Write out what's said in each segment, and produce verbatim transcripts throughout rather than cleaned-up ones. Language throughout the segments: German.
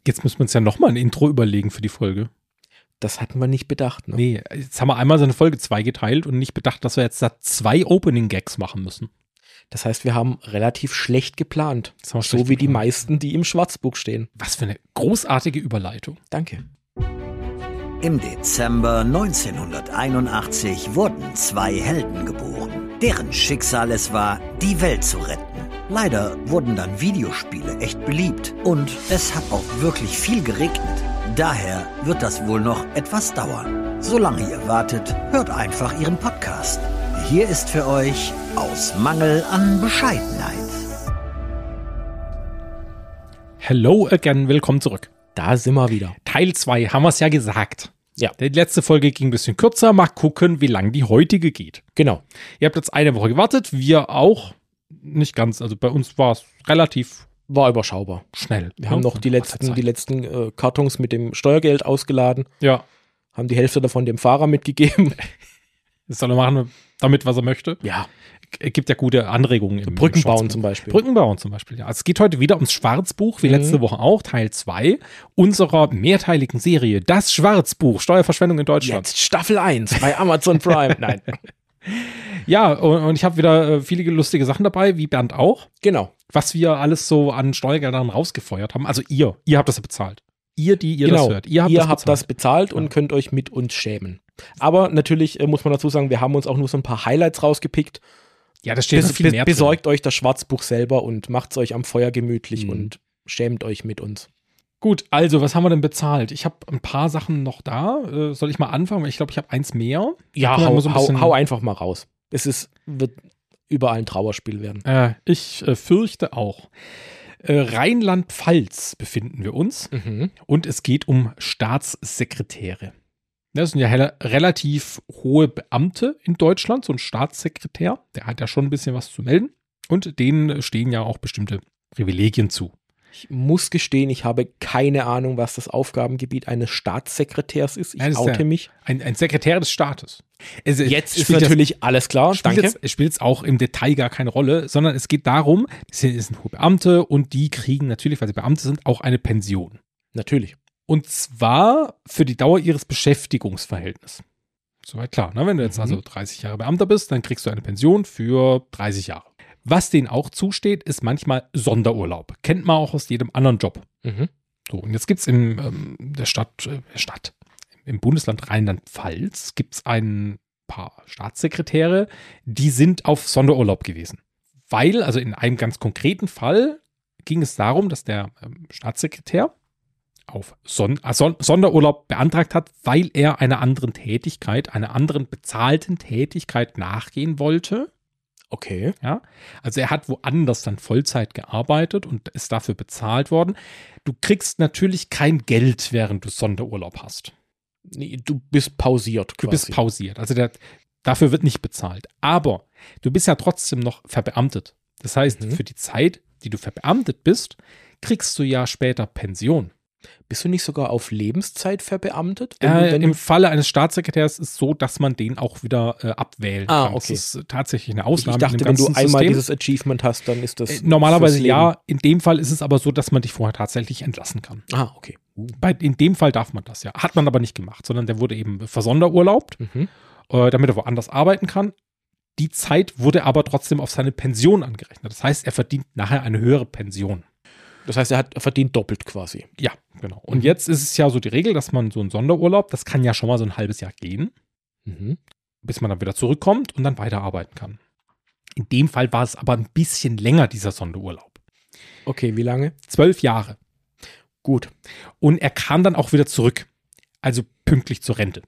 Jetzt müssen wir uns ja nochmal ein Intro überlegen für die Folge. Das hatten wir nicht bedacht, ne? Nee, jetzt haben wir einmal so eine Folge zwei geteilt und nicht bedacht, dass wir jetzt da zwei Opening-Gags machen müssen. Das heißt, wir haben relativ schlecht geplant. So schlecht wie die geplant. meisten, die im Schwarzbuch stehen. Was für eine großartige Überleitung. Danke. Im Dezember neunzehnhunderteinundachtzig wurden zwei Helden geboren, deren Schicksal es war, die Welt zu retten. Leider wurden dann Videospiele echt beliebt und es hat auch wirklich viel geregnet. Daher wird das wohl noch etwas dauern. Solange ihr wartet, hört einfach ihren Podcast. Hier ist für euch Aus Mangel an Bescheidenheit. Hello again, willkommen zurück. Da sind wir wieder. Teil zwei, haben wir es ja gesagt. Ja. Die letzte Folge ging ein bisschen kürzer. Mal gucken, wie lang die heutige geht. Genau. Ihr habt jetzt eine Woche gewartet, wir auch. Nicht ganz, also bei uns war es relativ War überschaubar. schnell. Wir haben noch die letzten, die letzten äh, Kartons mit dem Steuergeld ausgeladen. Ja, Haben die Hälfte davon dem Fahrer mitgegeben. das soll er machen damit, was er möchte. Ja. Es gibt ja gute Anregungen. Im Brücken bauen Schwarzbuch. zum Beispiel. Brücken bauen zum Beispiel, ja. Also es geht heute wieder ums Schwarzbuch, wie Mhm. letzte Woche auch, Teil zwei unserer mehrteiligen Serie, das Schwarzbuch, Steuerverschwendung in Deutschland. Jetzt Staffel eins bei Amazon Prime. Nein. Ja, und, und ich habe wieder äh, viele lustige Sachen dabei, wie Bernd auch, Genau. was wir alles so an Steuergeldern rausgefeuert haben. Also ihr, ihr habt das ja bezahlt. Ihr, die ihr genau. das hört. Ihr habt, ihr das, habt bezahlt. das bezahlt und Ja. könnt euch mit uns schämen. Aber natürlich äh, muss man dazu sagen, wir haben uns auch nur so ein paar Highlights rausgepickt. Ja, das steht Bes noch viel mehr drin. besorgt euch das Schwarzbuch selber und macht es euch am Feuer gemütlich Mhm. und schämt euch mit uns. Gut, also, was haben wir denn bezahlt? Ich habe ein paar Sachen noch da. Äh, soll ich mal anfangen? Ich glaube, ich habe eins mehr. Ja, Können wir hau, mal so ein hau, bisschen- hau einfach mal raus. Es ist, wird überall ein Trauerspiel werden. Äh, ich äh, fürchte auch. Äh, Rheinland-Pfalz befinden wir uns Mhm. und es geht um Staatssekretäre. Das sind ja helle, relativ hohe Beamte in Deutschland, so ein Staatssekretär, der hat ja schon ein bisschen was zu melden und denen stehen ja auch bestimmte Privilegien zu. Ich muss gestehen, ich habe keine Ahnung, was das Aufgabengebiet eines Staatssekretärs ist. Ich Ja, das ist oute der- mich. Ein, ein Sekretär des Staates. Es, Jetzt ist spielt das- natürlich alles klar. Spielt Danke. jetzt, es spielt jetzt auch im Detail gar keine Rolle, sondern es geht darum, es sind, es sind hohe Beamte und die kriegen natürlich, weil sie Beamte sind, auch eine Pension. Natürlich. Und zwar für die Dauer ihres Beschäftigungsverhältnisses. Soweit klar, ne? Wenn du jetzt Mhm. also dreißig Jahre Beamter bist, dann kriegst du eine Pension für dreißig Jahre. Was denen auch zusteht, ist manchmal Sonderurlaub. Kennt man auch aus jedem anderen Job. Mhm. So, und jetzt gibt es in ähm, der Stadt, äh, Stadt, im Bundesland Rheinland-Pfalz, gibt es ein paar Staatssekretäre, die sind auf Sonderurlaub gewesen. Weil, also in einem ganz konkreten Fall, ging es darum, dass der ähm, Staatssekretär auf Son äh, Son Sonderurlaub beantragt hat, weil er einer anderen Tätigkeit, einer anderen bezahlten Tätigkeit nachgehen wollte. Okay. Ja, also er hat woanders dann Vollzeit gearbeitet und ist dafür bezahlt worden. Du kriegst natürlich kein Geld, während du Sonderurlaub hast. Nee, du bist pausiert Du quasi. bist pausiert. Also der, dafür wird nicht bezahlt. Aber du bist ja trotzdem noch verbeamtet. Das heißt, Mhm. für die Zeit, die du verbeamtet bist, kriegst du ja später Pension. Bist du nicht sogar auf Lebenszeit verbeamtet? Wenn Äh, du, wenn Im du, Falle eines Staatssekretärs ist es so, dass man den auch wieder äh, abwählen Ah, kann. okay. Das ist tatsächlich eine ich Ausnahme. dachte, in dem wenn du ganzen einmal System. dieses Achievement hast, dann ist das. Äh, Normalerweise fürs Leben. ja. In dem Fall ist es aber so, dass man dich vorher tatsächlich entlassen kann. Ah, okay. Bei, in dem Fall darf man das ja. Hat man aber nicht gemacht, sondern der wurde eben versonderurlaubt, Mhm. äh, damit er woanders arbeiten kann. Die Zeit wurde aber trotzdem auf seine Pension angerechnet. Das heißt, er verdient nachher eine höhere Pension. Das heißt, er hat er verdient doppelt quasi. Ja, genau. Und jetzt ist es ja so die Regel, dass man so einen Sonderurlaub, das kann ja schon mal so ein halbes Jahr gehen, Mhm. bis man dann wieder zurückkommt und dann weiterarbeiten kann. In dem Fall war es aber ein bisschen länger, dieser Sonderurlaub. Okay, wie lange? Zwölf Jahre. Gut. Und er kam dann auch wieder zurück. Also pünktlich zur Rente.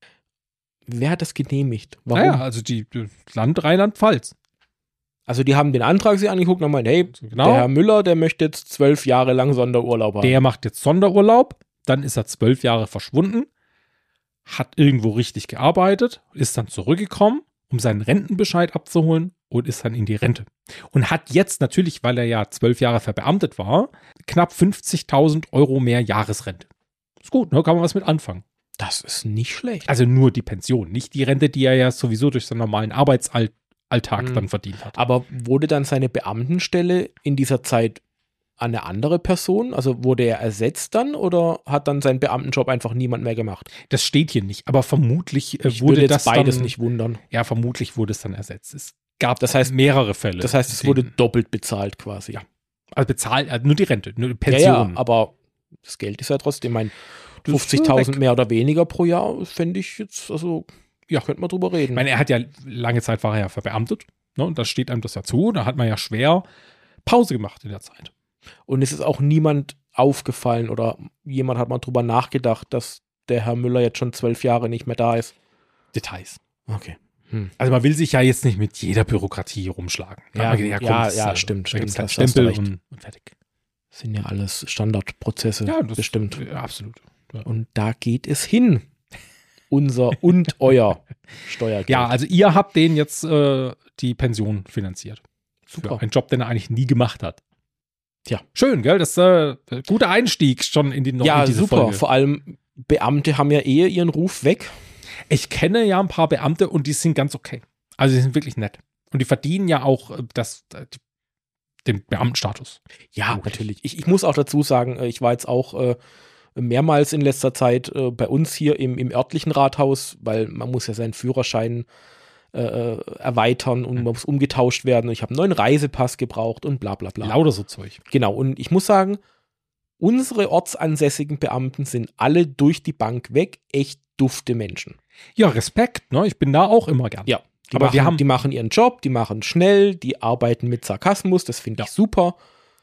Wer hat das genehmigt? Warum? Naja, also die, die Land Rheinland-Pfalz. Also die haben den Antrag sich angeguckt und meinen, hey, Genau. der Herr Müller, der möchte jetzt zwölf Jahre lang Sonderurlaub haben. Der macht jetzt Sonderurlaub, dann ist er zwölf Jahre verschwunden, hat irgendwo richtig gearbeitet, ist dann zurückgekommen, um seinen Rentenbescheid abzuholen und ist dann in die Rente. Und hat jetzt natürlich, weil er ja zwölf Jahre verbeamtet war, knapp fünfzigtausend Euro mehr Jahresrente. Ist gut, ne? Kann man was mit anfangen. Das ist nicht schlecht. Also nur die Pension, nicht die Rente, die er ja sowieso durch seinen normalen Arbeitsalltag Mhm. dann verdient hat. Aber wurde dann seine Beamtenstelle in dieser Zeit an eine andere Person? Also wurde er ersetzt dann oder hat dann seinen Beamtenjob einfach niemand mehr gemacht? Das steht hier nicht, aber vermutlich äh, Ich wurde würde das jetzt beides dann, nicht wundern. Ja, vermutlich wurde es dann ersetzt. Es gab Das heißt- mehrere Fälle. Das heißt, es in wurde denen- doppelt bezahlt quasi. Ja. Also bezahlt, also nur die Rente, nur die Ja, Pension. ja, aber das Geld ist ja trotzdem, mein Das ist fünfzigtausend weg. mehr oder weniger pro Jahr, fände ich jetzt, also, ja, könnte man drüber reden. Ich meine, er hat ja lange Zeit war er ja verbeamtet. Ne, und da steht einem das ja zu. Da hat man ja schwer Pause gemacht in der Zeit. Und es ist auch niemand aufgefallen oder jemand hat mal drüber nachgedacht, dass der Herr Müller jetzt schon zwölf Jahre nicht mehr da ist. Details. Okay. Hm. Also man will sich ja jetzt nicht mit jeder Bürokratie rumschlagen. Ja, man, ja, komm, ja, das, ja, äh, stimmt, Da stimmt, gibt es keinen hast- hast du Stempel recht. und, und fertig. Das sind ja alles Standardprozesse. Ja, das bestimmt. Ja, absolut. Ja. Und da geht es hin. Unser und euer Steuergeld. Ja, also ihr habt den jetzt äh, die Pension finanziert. Super. Für einen Job, den er eigentlich nie gemacht hat. Tja. Schön, gell? Das ist äh, ein guter Einstieg schon in die noch ja, in diese super. Folge. Vor allem Beamte haben ja eh ihren Ruf weg. Ich kenne ja ein paar Beamte und die sind ganz okay. Also die sind wirklich nett. Und die verdienen ja auch äh, das, äh, den Beamtenstatus. Ja, natürlich. Ich, ich muss auch dazu sagen, äh, ich war jetzt auch äh, mehrmals in letzter Zeit äh, bei uns hier im, im örtlichen Rathaus, weil man muss ja seinen Führerschein äh, erweitern und man muss umgetauscht werden. Und ich habe einen neuen Reisepass gebraucht und bla bla bla. Lauter so Zeug. Genau, und ich muss sagen, unsere ortsansässigen Beamten sind alle durch die Bank weg echt dufte Menschen. Ja, Respekt, ne? Ich bin da auch immer gern. Ja, die, Aber machen, wir haben- die machen ihren Job, die machen schnell, die arbeiten mit Sarkasmus, das finde Ja. ich super.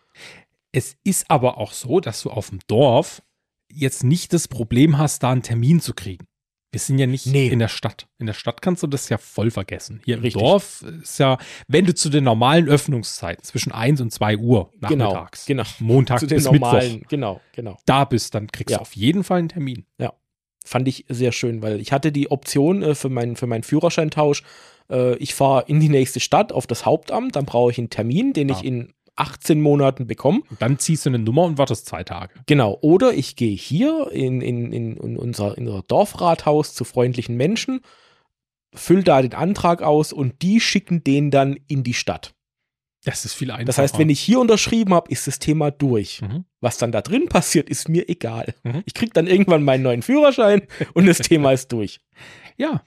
Es ist aber auch so, dass du auf dem Dorf jetzt nicht das Problem hast, da einen Termin zu kriegen. Wir sind ja nicht Nee. in der Stadt. In der Stadt kannst du das ja voll vergessen. Hier im Richtig. Dorf ist ja, wenn du zu den normalen Öffnungszeiten zwischen eins und zwei Uhr Genau, nachmittags, genau. Montag Zu den bis normalen, Mittwoch, genau, genau. da bist, dann kriegst Ja. du auf jeden Fall einen Termin. Fand ich sehr schön, weil ich hatte die Option äh, für, mein, für meinen Führerscheintausch, äh, ich fahre in die nächste Stadt auf das Hauptamt, dann brauche ich einen Termin, den Ja. ich in achtzehn Monaten bekomme. Und dann ziehst du eine Nummer und wartest zwei Tage. Genau, oder ich gehe hier in, in, in, in, unser, in unser Dorfrathaus zu freundlichen Menschen, fülle da den Antrag aus und die schicken den dann in die Stadt. Das ist viel einfacher. Das heißt, wenn ich hier unterschrieben habe, ist das Thema durch. Mhm. Was dann da drin passiert, ist mir egal. Mhm. Ich kriege dann irgendwann meinen neuen Führerschein und das Thema ist durch. Ja,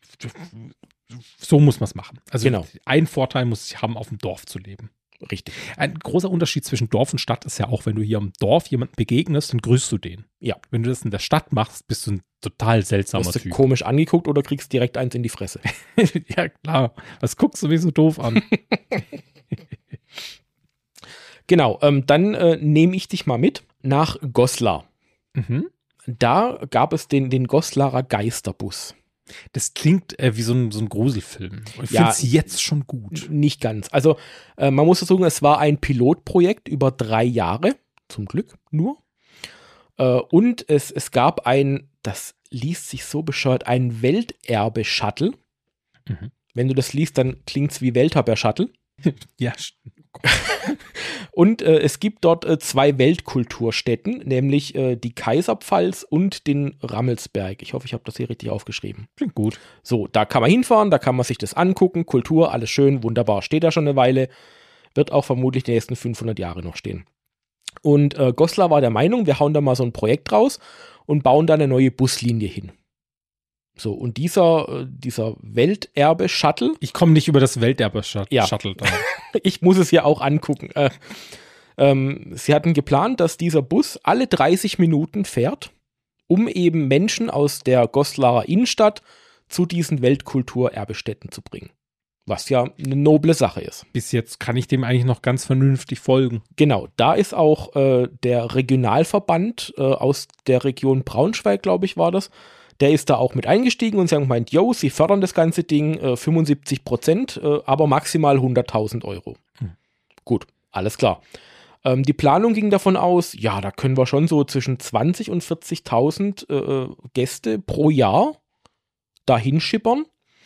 so muss man es machen. Also Genau. ein Vorteil muss ich haben, auf dem Dorf zu leben. Richtig. Ein großer Unterschied zwischen Dorf und Stadt ist ja auch, wenn du hier im Dorf jemanden begegnest, dann grüßt du den. Ja. Wenn du das in der Stadt machst, bist du ein total seltsamer Wirst du Typ. komisch angeguckt oder kriegst direkt eins in die Fresse. Ja, klar. Was guckst du mich so doof an? Genau, ähm, dann äh, nehme ich dich mal mit nach Goslar. Mhm. Da gab es den, den Goslarer Geisterbus. Das klingt äh, wie so ein, so ein Gruselfilm. Ich Ja. finde es jetzt schon gut. Nicht ganz. Also äh, man muss sagen, es war ein Pilotprojekt über drei Jahre, zum Glück nur. Äh, und es, es gab ein, das liest sich so bescheuert, ein Welterbe-Shuttle. Mhm. Wenn du das liest, dann klingt es wie Welthaber-Shuttle. Ja, st- Und äh, es gibt dort äh, zwei Weltkulturstätten, nämlich äh, die Kaiserpfalz und den Rammelsberg. Ich hoffe, ich habe das hier richtig aufgeschrieben. klingt gut. So, da kann man hinfahren, da kann man sich das angucken. Kultur, alles schön, wunderbar. Steht da schon eine Weile. Wird auch vermutlich die nächsten fünfhundert Jahre noch stehen. Und äh, Goslar war der Meinung, wir hauen da mal so ein Projekt raus und bauen da eine neue Buslinie hin. So, und dieser, äh, dieser Welterbe-Shuttle, Ich komme nicht über das Welterbe-Shuttle. Ja. Shuttle da. ich muss es ja auch angucken. Äh, ähm, sie hatten geplant, dass dieser Bus alle dreißig Minuten fährt, um eben Menschen aus der Goslarer Innenstadt zu diesen Weltkulturerbestätten zu bringen. Was ja eine noble Sache ist. Bis jetzt kann ich dem eigentlich noch ganz vernünftig folgen. Genau, da ist auch äh, der Regionalverband äh, aus der Region Braunschweig, glaube ich, war das. Der ist da auch mit eingestiegen und sie haben gemeint, yo, sie fördern das ganze Ding äh, fünfundsiebzig Prozent, äh, aber maximal hunderttausend Euro. Hm. Gut, alles klar. Ähm, die Planung ging davon aus, ja, da können wir schon so zwischen zwanzig und vierzigtausend äh, Gäste pro Jahr dahin schippern.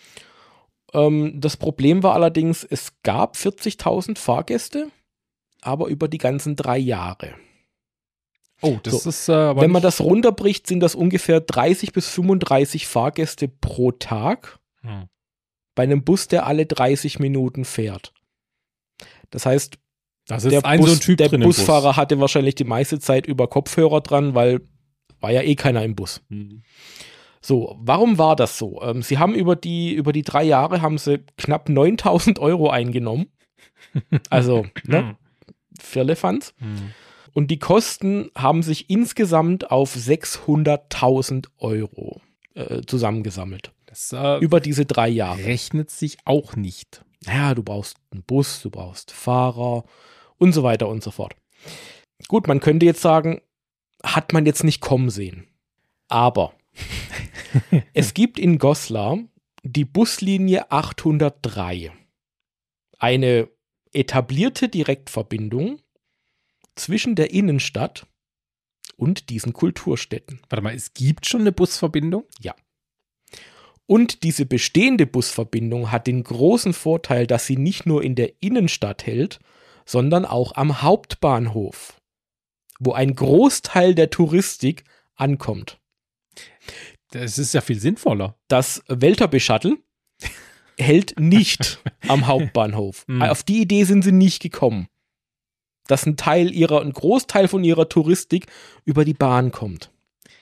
Ähm, das Problem war allerdings, es gab vierzigtausend Fahrgäste, aber über die ganzen drei Jahre. Oh, das So, ist äh, aber Wenn man nicht- das runterbricht, sind das ungefähr dreißig bis fünfunddreißig Fahrgäste pro Tag Hm. bei einem Bus, der alle dreißig Minuten fährt. Das heißt, Das ist der ein Bus, so ein Typ der drin im Bus. Busfahrer hatte wahrscheinlich die meiste Zeit über Kopfhörer dran, weil war ja eh keiner im Bus. Mhm. So, warum war das so? Ähm, sie haben über die, über die drei Jahre haben sie knapp neuntausend Euro eingenommen. Also, ne? Firlefanz. Mhm. Und die Kosten haben sich insgesamt auf sechshunderttausend Euro äh, zusammengesammelt. Das äh, Über diese drei Jahre. rechnet sich auch nicht. Naja, du brauchst einen Bus, du brauchst Fahrer und so weiter und so fort. Gut, man könnte jetzt sagen, hat man jetzt nicht kommen sehen. Aber es gibt in Goslar die Buslinie achthundertdrei. Eine etablierte Direktverbindung zwischen der Innenstadt und diesen Kulturstätten. Warte mal, es gibt schon eine Busverbindung? Ja. Und diese bestehende Busverbindung hat den großen Vorteil, dass sie nicht nur in der Innenstadt hält, sondern auch am Hauptbahnhof, wo ein Großteil der Touristik ankommt. Das ist ja viel sinnvoller. Das Welterbe-Shuttle hält nicht am Hauptbahnhof. Hm. Auf die Idee sind sie nicht gekommen. Dass ein Teil ihrer, ein Großteil von ihrer Touristik über die Bahn kommt.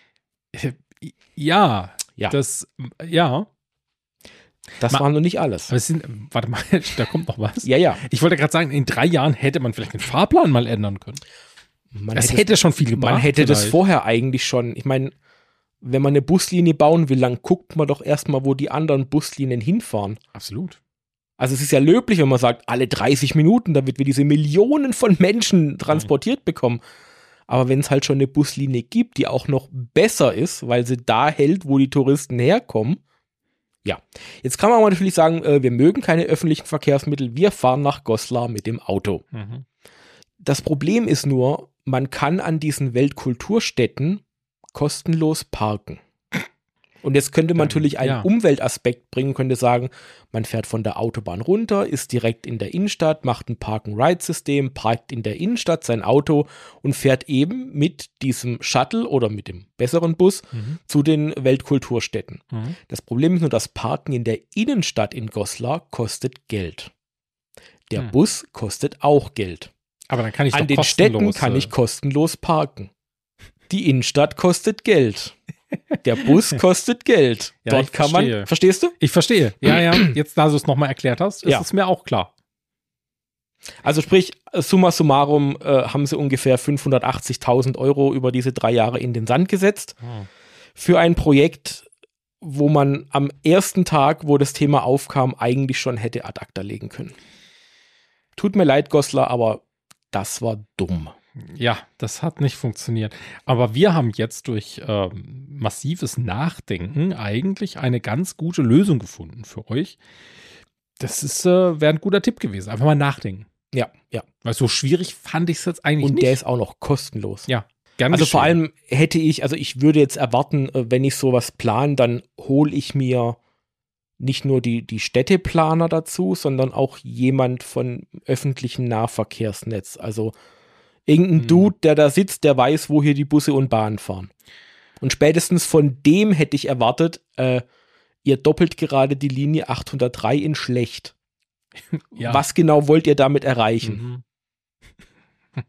Ja, Ja. das, ja. Das Ma- war noch nicht alles. Aber es sind, warte mal, da kommt noch was. Ja, ja. Ich wollte gerade sagen, in drei Jahren hätte man vielleicht den Fahrplan mal ändern können. Man Das hätte, hätte schon viel gebracht. man hätte das vielleicht. vorher eigentlich schon. Ich meine, wenn man eine Buslinie bauen will, dann guckt man doch erstmal, wo die anderen Buslinien hinfahren. Absolut. Also es ist ja löblich, wenn man sagt, alle dreißig Minuten, damit wir diese Millionen von Menschen transportiert bekommen. Aber wenn es halt schon eine Buslinie gibt, die auch noch besser ist, weil sie da hält, wo die Touristen herkommen. Ja, jetzt kann man aber natürlich sagen, äh, wir mögen keine öffentlichen Verkehrsmittel, wir fahren nach Goslar mit dem Auto. Mhm. Das Problem ist nur, man kann an diesen Weltkulturstätten kostenlos parken. Und jetzt könnte man Dann, natürlich einen ja. Umweltaspekt bringen, könnte sagen, man fährt von der Autobahn runter, ist direkt in der Innenstadt, macht ein Park-and-Ride-System, parkt in der Innenstadt sein Auto und fährt eben mit diesem Shuttle oder mit dem besseren Bus Mhm. zu den Weltkulturstätten. Mhm. Das Problem ist nur, das Parken in der Innenstadt in Goslar kostet Geld. Der Hm. Bus kostet auch Geld. Aber dann kann ich An doch den kostenlos, Städten kann äh, ich kostenlos parken. Die Innenstadt kostet Geld. Der Bus kostet Geld. Ja, Dort ich kann verstehe. man, verstehst du? Ich verstehe. Ja, ja. Jetzt, da du es nochmal erklärt hast, ist Ja. es mir auch klar. Also sprich, summa summarum äh, haben sie ungefähr fünfhundertachtzigtausend Euro über diese drei Jahre in den Sand gesetzt. Für ein Projekt, wo man am ersten Tag, wo das Thema aufkam, eigentlich schon hätte ad acta legen können. Tut mir leid, Goslar, aber das war dumm. Ja, das hat nicht funktioniert. Aber wir haben jetzt durch ähm, massives Nachdenken eigentlich eine ganz gute Lösung gefunden für euch. Das ist, äh, wäre ein guter Tipp gewesen. Einfach mal nachdenken. Ja, ja. Weil so schwierig fand ich es jetzt eigentlich Und nicht. der ist auch noch kostenlos. ja, gerne Also geschehen. vor allem hätte ich, also ich würde jetzt erwarten, äh, wenn ich sowas plane, dann hole ich mir nicht nur die, die Städteplaner dazu, sondern auch jemand von öffentlichen Nahverkehrsnetz. Also irgendein Hm. Dude, der da sitzt, der weiß, wo hier die Busse und Bahnen fahren. Und spätestens von dem hätte ich erwartet, äh, ihr doppelt gerade die Linie achthundertdrei in schlecht. Ja. Was genau wollt ihr damit erreichen? Mhm.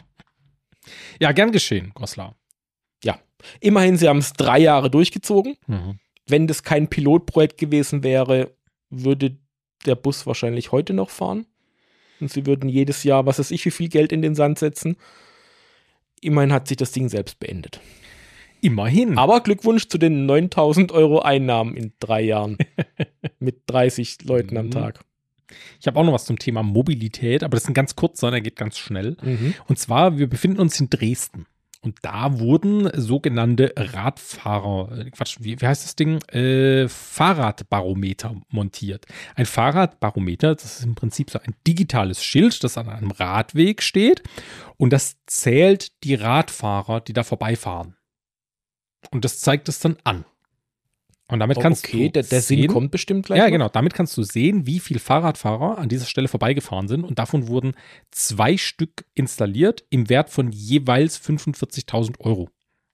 Ja, gern geschehen, Goslar. Ja. Immerhin, sie haben es drei Jahre durchgezogen. Mhm. Wenn das kein Pilotprojekt gewesen wäre, würde der Bus wahrscheinlich heute noch fahren. Und sie würden jedes Jahr, was weiß ich, wie viel Geld in den Sand setzen. Immerhin hat sich das Ding selbst beendet. Immerhin. Aber Glückwunsch zu den neuntausend Euro Einnahmen in drei Jahren. Mit dreißig Leuten am Mhm. Tag. Ich habe auch noch was zum Thema Mobilität, aber das ist ein ganz kurzer, der geht ganz schnell. Und zwar, wir befinden uns in Dresden. Und da wurden sogenannte Radfahrer, äh, Quatsch, wie, wie heißt das Ding? Äh, Fahrradbarometer montiert. Ein Fahrradbarometer, das ist im Prinzip so ein digitales Schild, das an einem Radweg steht. Und das zählt die Radfahrer, die da vorbeifahren. Und das zeigt es dann an. Und damit kannst okay, du der, der Sinn sehen, kommt bestimmt gleich. ja, noch. genau. Damit kannst du sehen, wie viele Fahrradfahrer an dieser Stelle vorbeigefahren sind. Und davon wurden zwei Stück installiert im Wert von jeweils fünfundvierzigtausend Euro.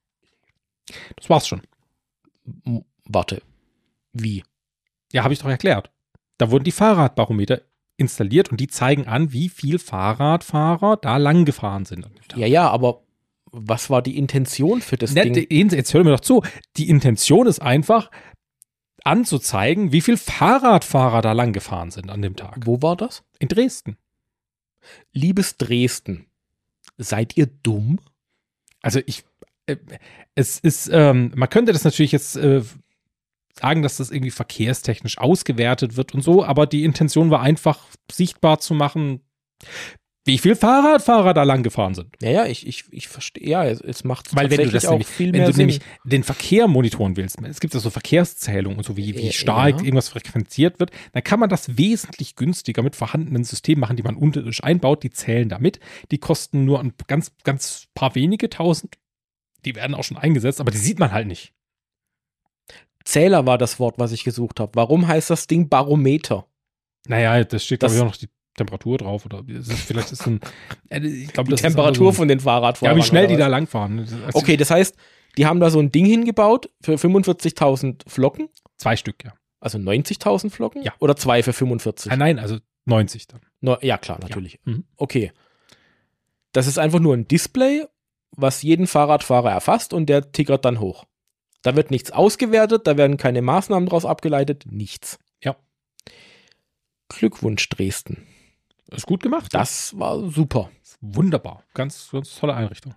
Das war's schon. M- Warte. Wie? Ja, habe ich doch erklärt. Da wurden die Fahrradbarometer installiert und die zeigen an, wie viel Fahrradfahrer da lang gefahren sind an dem Tag. Ja, ja, aber was war die Intention für das Ne, Ding? die- Jetzt hör mir doch zu. Die Intention ist einfach, anzuzeigen, wie viel Fahrradfahrer da lang gefahren sind an dem Tag. Wo war das? In Dresden. Liebes Dresden, seid ihr dumm? Also ich, äh, es ist, ähm, man könnte das natürlich jetzt äh, sagen, dass das irgendwie verkehrstechnisch ausgewertet wird und so, aber die Intention war einfach, sichtbar zu machen, wie viel Fahrradfahrer da lang gefahren sind. Naja, ich, ich, ich verstehe, ja, es, es macht Weil wenn du tatsächlich das auch nämlich, viel wenn mehr du Sinn. nämlich den Verkehr monitoren willst, es gibt ja so Verkehrszählungen und so, wie, wie Ja. stark irgendwas frequenziert wird, dann kann man das wesentlich günstiger mit vorhandenen Systemen machen, die man unterirdisch einbaut, die zählen damit, die kosten nur ein ganz, ganz paar wenige tausend, die werden auch schon eingesetzt, aber die sieht man halt nicht. Zähler war das Wort, was ich gesucht habe. Warum heißt das Ding Barometer? Naja, das steht, glaube Das- ich, auch noch die Temperatur drauf oder es ist, vielleicht ist ein, äh, ich glaube, Die das ist Temperatur aber so ein, von den Fahrradfahrern. ja, wie schnell oder die was? da langfahren. Also Okay, das heißt, die haben da so ein Ding hingebaut für fünfundvierzigtausend Flocken, Zwei Stück, ja. also neunzigtausend Flocken? Ja. Oder zwei für fünfundvierzig? Ah, nein, also neunzig dann. No, ja, klar, natürlich. Mhm. Okay. Das ist einfach nur ein Display, was jeden Fahrradfahrer erfasst und der tickert dann hoch. Da wird nichts ausgewertet, da werden keine Maßnahmen draus abgeleitet, nichts. Ja. Glückwunsch, Dresden. Ist gut gemacht. Das war super. ist wunderbar. Ganz, ganz tolle Einrichtung.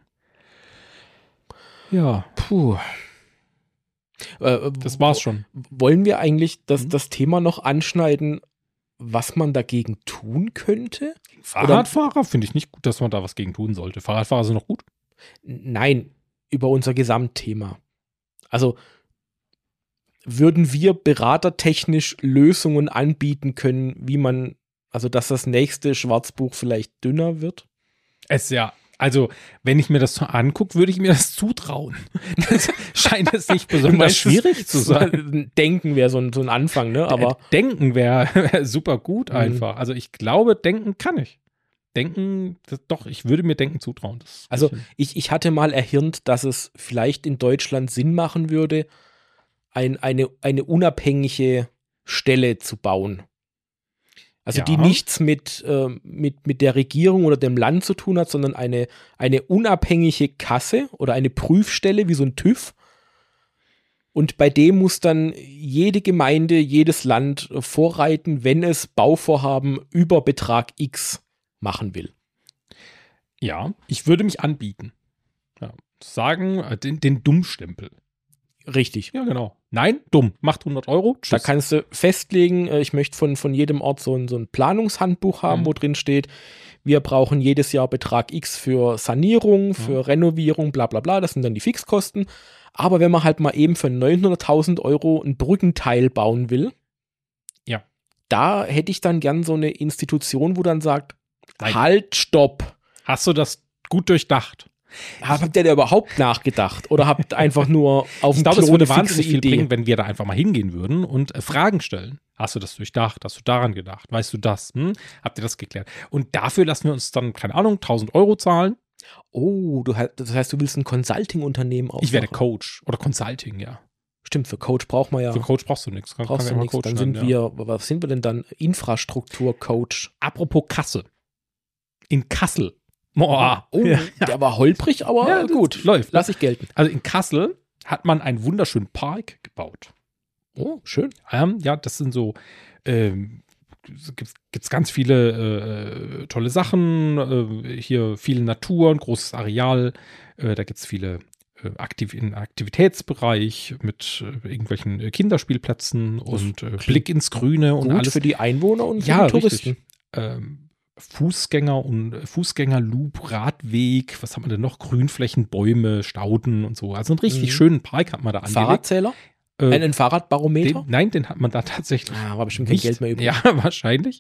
Ja, Puh. Äh, das war's schon. Wollen wir eigentlich das, Mhm. das Thema noch anschneiden, was man dagegen tun könnte? Fahrradfahrer finde ich nicht gut, dass man da was gegen tun sollte. Fahrradfahrer sind noch gut. Nein, über unser Gesamtthema. Also würden wir beratertechnisch Lösungen anbieten können, wie man, also dass das nächste Schwarzbuch vielleicht dünner wird? Es ja, also, wenn ich mir das so angucke, würde ich mir das zutrauen. Das scheint es nicht besonders meinst, schwierig zu sein. Denken wäre so ein, so ein Anfang, ne? Aber Denken wäre wär super gut Mhm. einfach. Also ich glaube, denken kann ich. Denken, das, doch, ich würde mir Denken zutrauen. Das also krieg ich, ich hatte mal erhirnt, dass es vielleicht in Deutschland Sinn machen würde, ein, eine, eine unabhängige Stelle zu bauen. Also Ja. die nichts mit, ähm, mit, mit der Regierung oder dem Land zu tun hat, sondern eine, eine unabhängige Kasse oder eine Prüfstelle wie so ein TÜV. Und bei dem muss dann jede Gemeinde, jedes Land äh, vorreiten, wenn es Bauvorhaben über Betrag X machen will. Ja, ich würde mich anbieten. Ja, sagen, äh, den, den Dummstempel. Richtig. Ja, genau. Nein, dumm. Macht hundert Euro. Da Tschüss. kannst du festlegen, äh, ich möchte von, von jedem Ort so ein, so ein Planungshandbuch haben, Mhm. wo drin steht, wir brauchen jedes Jahr Betrag X für Sanierung, für Renovierung, bla bla bla, das sind dann die Fixkosten. Aber wenn man halt mal eben für neunhunderttausend Euro ein Brückenteil bauen will, Ja. da hätte ich dann gern so eine Institution, wo dann sagt, Nein. halt, stopp. Hast du das gut durchdacht? Habt ihr da überhaupt nachgedacht? Oder habt einfach nur auf Ich dem glaube, es Klo würde eine fixe wahnsinnig viel Idee? bringen, wenn wir da einfach mal hingehen würden und äh, Fragen stellen. Hast du das durchdacht? Hast du daran gedacht? Weißt du das? Hm? Habt ihr das geklärt? Und dafür lassen wir uns dann, keine Ahnung, tausend Euro zahlen. Oh, du, he- das heißt, du willst ein Consulting-Unternehmen aufmachen? Ich werde Coach oder Consulting, ja. Stimmt, für Coach braucht man ja. Für Coach brauchst du nichts. Kann, brauchst kann du ja mal nichts. Coach Dann nennen, sind ja. wir, was sind wir denn dann? Infrastruktur-Coach. Apropos Kasse. In Kassel. Boah. Oh, Ja. der war holprig, aber Ja, das gut. läuft. Lass ich gelten. Also in Kassel hat man einen wunderschönen Park gebaut. Oh, schön. Ähm, ja, das sind so, ähm, gibt es ganz viele äh, tolle Sachen. Äh, hier viel Natur, ein großes Areal. Äh, da gibt es viele äh, aktiv in Aktivitätsbereich mit äh, irgendwelchen äh, Kinderspielplätzen und äh, Blick ins Grüne und Gut alles. für die Einwohner und für Ja, die Touristen. richtig. Ähm, Fußgänger und Fußgängerloop, Radweg, was hat man denn noch? Grünflächen, Bäume, Stauden und so. Also einen richtig Mhm. schönen Park hat man da angelegt. Fahrradzähler? Äh, Ein, ein Fahrradbarometer? den, nein, den hat man da tatsächlich. Ah, war bestimmt kein nicht. Geld mehr übrig. Ja, wahrscheinlich.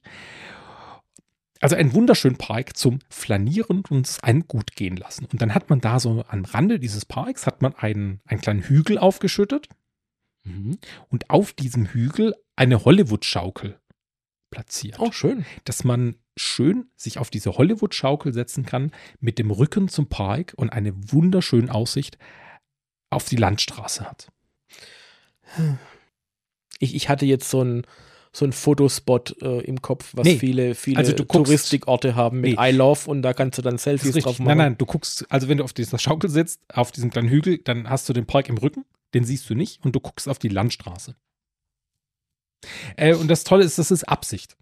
Also einen wunderschönen Park zum Flanieren und uns ein gut gehen lassen. Und dann hat man da so am Rande dieses Parks hat man einen, einen kleinen Hügel aufgeschüttet Mhm. und auf diesem Hügel eine Hollywood-Schaukel platziert. Oh, schön. Dass man schön sich auf diese Hollywood-Schaukel setzen kann, mit dem Rücken zum Park und eine wunderschöne Aussicht auf die Landstraße hat. Ich, ich hatte jetzt so ein, so ein Fotospot äh, im Kopf, was Nee. viele, viele Also du guckst- Touristikorte haben mit Nee. I Love und da kannst du dann Das ist Selfies drauf richtig. machen. Nein, nein, du guckst, also wenn du auf dieser Schaukel sitzt, auf diesem kleinen Hügel, dann hast du den Park im Rücken, den siehst du nicht und du guckst auf die Landstraße. Äh, und das Tolle ist, das ist Absicht.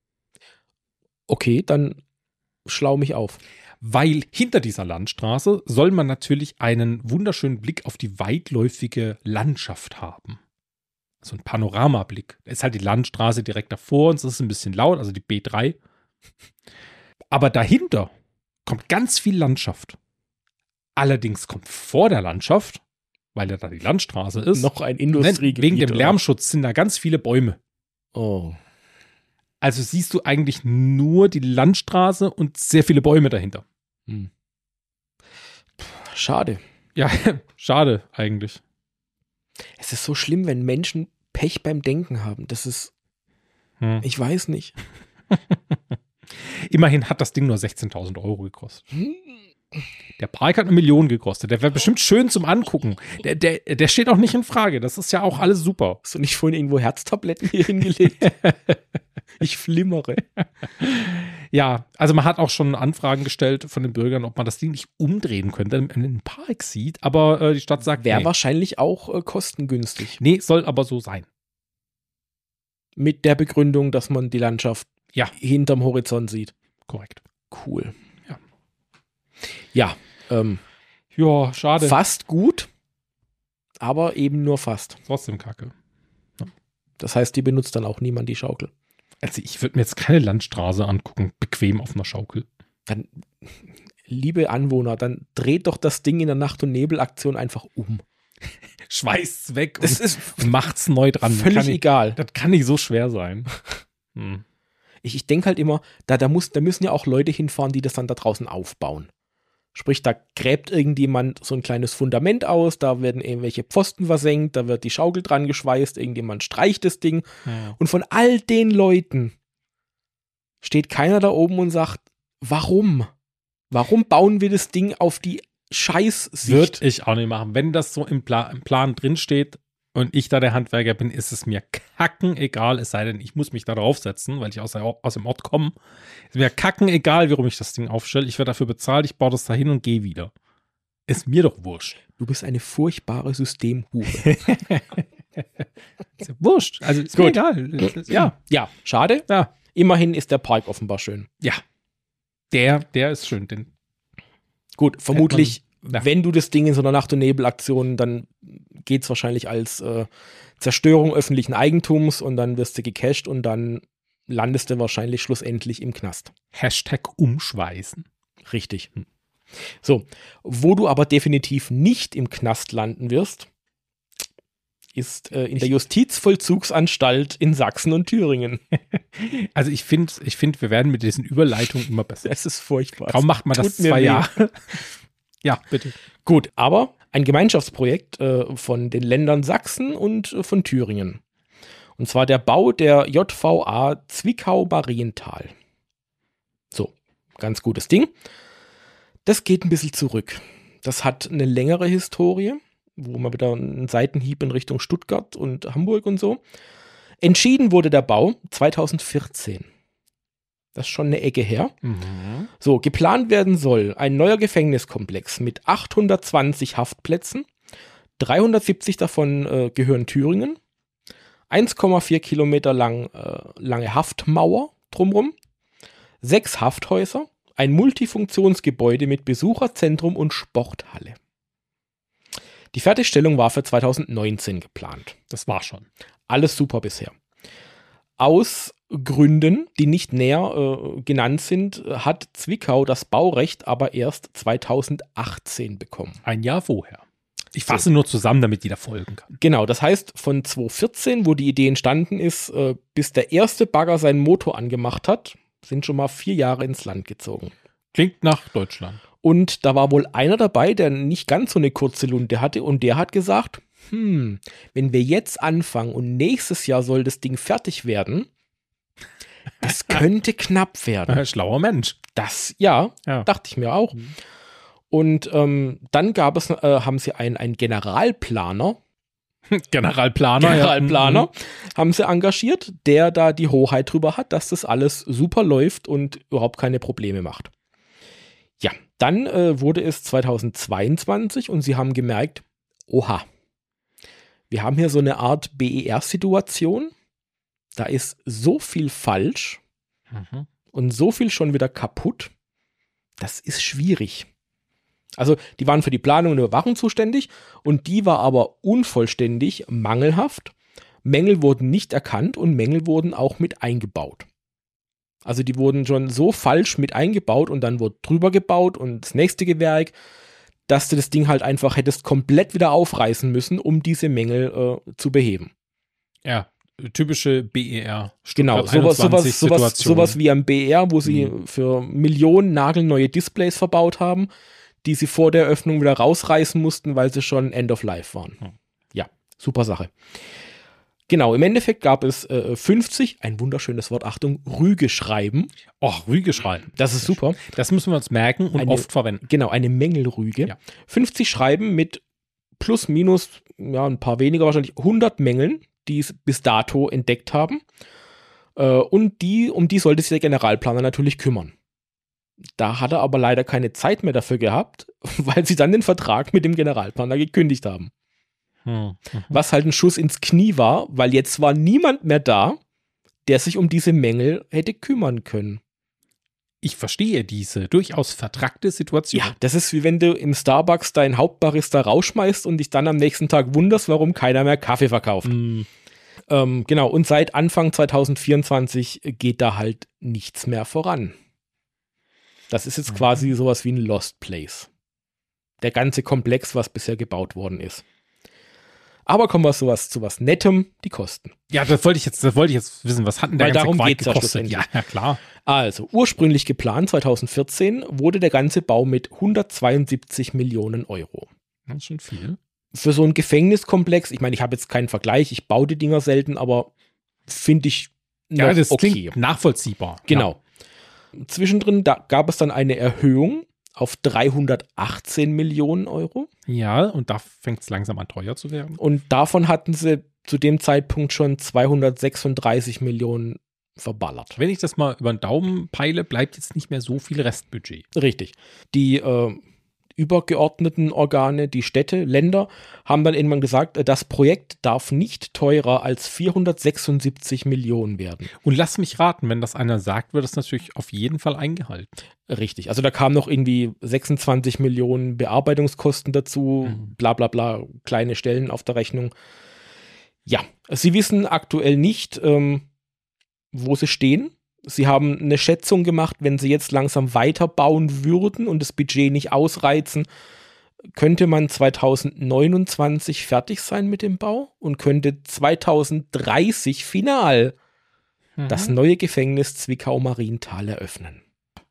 Okay, dann schlau mich auf. Weil hinter dieser Landstraße soll man natürlich einen wunderschönen Blick auf die weitläufige Landschaft haben. So ein Panoramablick. Da ist halt die Landstraße direkt davor und es ist ein bisschen laut, also die B drei. Aber dahinter kommt ganz viel Landschaft. Allerdings kommt vor der Landschaft, weil ja da die Landstraße ist, Noch ein Nein, Industriegebiet. wegen dem oder? Lärmschutz sind da ganz viele Bäume. Oh. Also siehst du eigentlich nur die Landstraße und sehr viele Bäume dahinter. Hm. Schade. Ja, schade eigentlich. Es ist so schlimm, wenn Menschen Pech beim Denken haben. Das ist, Hm. ich weiß nicht. Immerhin hat das Ding nur sechzehntausend Euro gekostet. Hm. Der Park hat eine Million gekostet. Der wäre bestimmt schön zum Angucken. Der, der, der steht auch nicht in Frage. Das ist ja auch alles super. Hast du nicht vorhin irgendwo Herztabletten hier hingelegt? Ich flimmere. Ja, also man hat auch schon Anfragen gestellt von den Bürgern, ob man das Ding nicht umdrehen könnte, wenn man den Park sieht. Aber äh, die Stadt sagt, Wäre nee. wahrscheinlich auch äh, kostengünstig. nee, soll aber so sein. Mit der Begründung, dass man die Landschaft Ja. hinterm Horizont sieht. Korrekt. Cool. Ja. Ja, ähm, Ja, schade. fast gut, aber eben nur fast. Trotzdem kacke. Das heißt, die benutzt dann auch niemand die Schaukel. Also ich würde mir jetzt keine Landstraße angucken, bequem auf einer Schaukel. Dann, liebe Anwohner, dann dreht doch das Ding in der Nacht- und Nebelaktion einfach um. Schweißt's weg Das und ist macht's neu dran. völlig kann nicht, egal. das kann nicht so schwer sein. Hm. Ich, ich denke halt immer, da, da, muss, da müssen ja auch Leute hinfahren, die das dann da draußen aufbauen. Sprich, da gräbt irgendjemand so ein kleines Fundament aus, da werden irgendwelche Pfosten versenkt, da wird die Schaukel dran geschweißt, irgendjemand streicht das Ding. Ja. Und von all den Leuten steht keiner da oben und sagt, warum? Warum bauen wir das Ding auf die Scheißsicht? Würde ich auch nicht machen. Wenn das so im, Pla im Plan drinsteht und ich da der Handwerker bin, ist es mir kacken egal, es sei denn, ich muss mich da draufsetzen, weil ich aus, der, aus dem Ort komme. Es ist mir kacken egal, warum ich das Ding aufstelle. Ich werde dafür bezahlt, ich baue das da hin und gehe wieder. Ist mir doch wurscht. Du bist eine furchtbare Systemhure. Ist ja wurscht. Also ist Gut. mir egal. Ja, Ja, schade. ja, Immerhin ist der Park offenbar schön. ja. Der, der ist schön. Den, Gut, vermutlich, man- ja. wenn du das Ding in so einer Nacht- und Nebelaktion, dann geht es wahrscheinlich als äh, Zerstörung öffentlichen Eigentums und dann wirst du gecasht und dann landest du wahrscheinlich schlussendlich im Knast. Hashtag umschweißen. Richtig. So, wo du aber definitiv nicht im Knast landen wirst, ist äh, in der Justizvollzugsanstalt in Sachsen und Thüringen. Also ich finde, ich find, wir werden mit diesen Überleitungen immer besser. Es ist furchtbar. Kaum macht man das Tut mir zwei weh. Jahre. Ja, bitte. Gut, aber ein Gemeinschaftsprojekt äh, von den Ländern Sachsen und äh, von Thüringen. Und zwar der Bau der J V A Zwickau-Marienthal. So, ganz gutes Ding. Das geht ein bisschen zurück. Das hat eine längere Historie, wo man wieder einen Seitenhieb in Richtung Stuttgart und Hamburg und so. Entschieden wurde der Bau zweitausendvierzehn. Das ist schon eine Ecke her. Mhm. So, geplant werden soll ein neuer Gefängniskomplex mit achthundertzwanzig Haftplätzen. dreihundertsiebzig davon äh, gehören Thüringen. eins Komma vier Kilometer lang, äh, lange Haftmauer drumrum. Sechs Hafthäuser. Ein Multifunktionsgebäude mit Besucherzentrum und Sporthalle. Die Fertigstellung war für zweitausendneunzehn geplant. Das war schon. Alles super bisher. Aus Gründen, die nicht näher äh, genannt sind, hat Zwickau das Baurecht aber erst zweitausendachtzehn bekommen. Ein Jahr vorher. Ich fasse nur zusammen, damit jeder folgen kann. Genau, das heißt, von zweitausendvierzehn, wo die Idee entstanden ist, äh, bis der erste Bagger seinen Motor angemacht hat, sind schon mal vier Jahre ins Land gezogen. Klingt nach Deutschland. Und da war wohl einer dabei, der nicht ganz so eine kurze Lunte hatte und der hat gesagt, hm, wenn wir jetzt anfangen und nächstes Jahr soll das Ding fertig werden, das könnte knapp werden. Schlauer Mensch. Das, ja, Ja. dachte ich mir auch. Und ähm, dann gab es, äh, haben sie einen, einen Generalplaner, Generalplaner. Generalplaner, ja. haben sie engagiert, der da die Hoheit drüber hat, dass das alles super läuft und überhaupt keine Probleme macht. Ja, dann äh, wurde es zweitausendzweiundzwanzig und sie haben gemerkt, oha, wir haben hier so eine Art B E R-Situation, da ist so viel falsch mhm. und so viel schon wieder kaputt, das ist schwierig. Also die waren für die Planung und Überwachung zuständig und die war aber unvollständig, mangelhaft. Mängel wurden nicht erkannt und Mängel wurden auch mit eingebaut. Also die wurden schon so falsch mit eingebaut und dann wurde drüber gebaut und das nächste Gewerk, dass du das Ding halt einfach hättest komplett wieder aufreißen müssen, um diese Mängel äh, zu beheben. Ja, typische B E R. Genau, sowas, sowas, sowas, sowas wie am B E R, wo sie mhm. für Millionen nagelneue Displays verbaut haben, die sie vor der Öffnung wieder rausreißen mussten, weil sie schon End of Life waren. Hm. Ja, super Sache. Genau, im Endeffekt gab es äh, fünfzig, ein wunderschönes Wort, Achtung, Rügeschreiben. Oh, Rügeschreiben. Das ist super. Das müssen wir uns merken und eine, oft verwenden. Genau, eine Mängelrüge. Ja. fünfzig Schreiben mit plus, minus, ja, ein paar weniger wahrscheinlich, hundert Mängeln, die es bis dato entdeckt haben. Äh, und die, um die sollte sich der Generalplaner natürlich kümmern. Da hat er aber leider keine Zeit mehr dafür gehabt, weil sie dann den Vertrag mit dem Generalplaner gekündigt haben. Hm. Mhm. Was halt ein Schuss ins Knie war, weil jetzt war niemand mehr da, der sich um diese Mängel hätte kümmern können. Ich verstehe diese durchaus vertrackte Situation. Ja, das ist wie wenn du im Starbucks deinen Hauptbarista rausschmeißt und dich dann am nächsten Tag wunderst, warum keiner mehr Kaffee verkauft. Hm. Ähm, genau, und seit Anfang zweitausendvierundzwanzig geht da halt nichts mehr voran. Das ist jetzt quasi sowas wie ein Lost Place. Der ganze Komplex, was bisher gebaut worden ist. Aber kommen wir sowas, zu was Nettem, die Kosten. Ja, das wollte ich jetzt, das wollte ich jetzt wissen. Was hat denn der Weil ganze darum Quark geht's ja gekostet? Ja, ja, klar. Also, ursprünglich geplant, zweitausendvierzehn, wurde der ganze Bau mit hundertzweiundsiebzig Millionen Euro. Das ist schon viel. Für so einen Gefängniskomplex, ich meine, ich habe jetzt keinen Vergleich, ich baue die Dinger selten, aber finde ich noch ja, das okay. Klingt nachvollziehbar. Genau. Ja. Zwischendrin da gab es dann eine Erhöhung auf dreihundertachtzehn Millionen Euro. Ja, und da fängt es langsam an teuer zu werden. Und davon hatten sie zu dem Zeitpunkt schon zweihundertsechsunddreißig Millionen verballert. Wenn ich das mal über den Daumen peile, bleibt jetzt nicht mehr so viel Restbudget. Richtig. Die äh, übergeordneten Organe, die Städte, Länder, haben dann irgendwann gesagt, das Projekt darf nicht teurer als vierhundertsechsundsiebzig Millionen werden. Und lass mich raten, wenn das einer sagt, wird das natürlich auf jeden Fall eingehalten. Richtig, also da kamen noch irgendwie sechsundzwanzig Millionen Bearbeitungskosten dazu, mhm. bla bla bla, kleine Stellen auf der Rechnung. Ja, sie wissen aktuell nicht, ähm, wo sie stehen. Sie haben eine Schätzung gemacht, wenn sie jetzt langsam weiterbauen würden und das Budget nicht ausreizen, könnte man zweitausendneunundzwanzig fertig sein mit dem Bau und könnte zweitausenddreißig final mhm. das neue Gefängnis Zwickau-Marienthal eröffnen.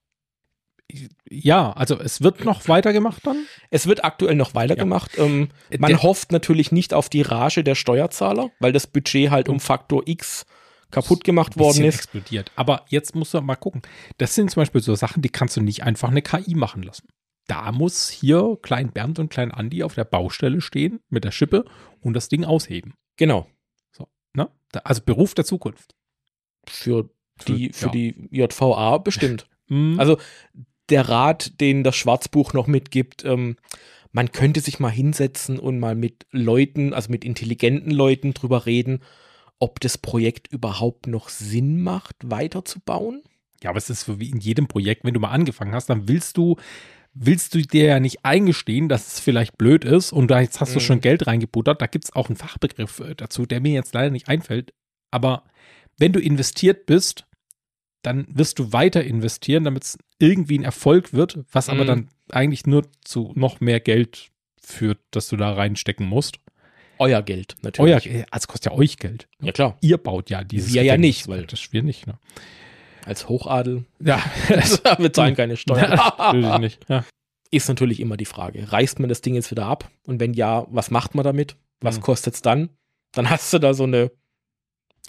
Ja, also es wird noch weitergemacht dann? Es wird aktuell noch weitergemacht. Ja. Ähm, man der, hofft natürlich nicht auf die Rage der Steuerzahler, weil das Budget halt um Faktor X kaputt gemacht worden ist. Explodiert. Aber jetzt musst du mal gucken. Das sind zum Beispiel so Sachen, die kannst du nicht einfach eine K I machen lassen. Da muss hier Klein Bernd und Klein Andi auf der Baustelle stehen mit der Schippe und das Ding ausheben. Genau. So, ne? Also Beruf der Zukunft. Für die, für ja. die J V A bestimmt. Mhm. Also der Rat, den das Schwarzbuch noch mitgibt, ähm, man könnte sich mal hinsetzen und mal mit Leuten, also mit intelligenten Leuten drüber reden, ob das Projekt überhaupt noch Sinn macht, weiterzubauen. Ja, aber es ist so wie in jedem Projekt, wenn du mal angefangen hast, dann willst du, willst du dir ja nicht eingestehen, dass es vielleicht blöd ist und da jetzt hast mhm. du schon Geld reingebuttert. Da gibt es auch einen Fachbegriff dazu, der mir jetzt leider nicht einfällt. Aber wenn du investiert bist, dann wirst du weiter investieren, damit es irgendwie ein Erfolg wird, was mhm. aber dann eigentlich nur zu noch mehr Geld führt, das du da reinstecken musst. Euer Geld, natürlich. Euer, also kostet ja euch Geld. Ja, klar. Ihr baut ja dieses Wir ja nicht, weil das wir nicht. Ne? Als Hochadel. Ja. Wir zahlen keine Steuern. Natürlich nicht. Ja. Ist natürlich immer die Frage. Reißt man das Ding jetzt wieder ab? Und wenn ja, was macht man damit? Was mhm. kostet es dann? Dann hast du da so eine